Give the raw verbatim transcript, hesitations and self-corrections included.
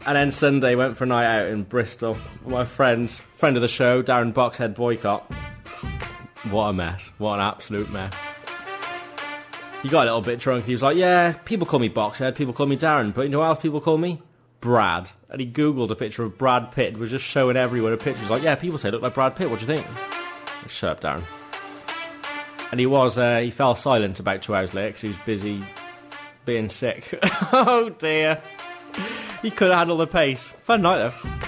And then Sunday, went for a night out in Bristol. My friends, friend of the show, Darren Boxhead Boycott. What a mess. What an absolute mess. He got a little bit drunk. He was like, yeah, people call me Boxhead, people call me Darren, but you know what else people call me? Brad. And he Googled a picture of Brad Pitt, was just showing everyone a picture. He's like, yeah, people say I look like Brad Pitt, what do you think? Shut up, Darren. And he was, uh, he fell silent about two hours later because he was busy being sick. Oh dear. He couldn't handle the pace. Fun night though.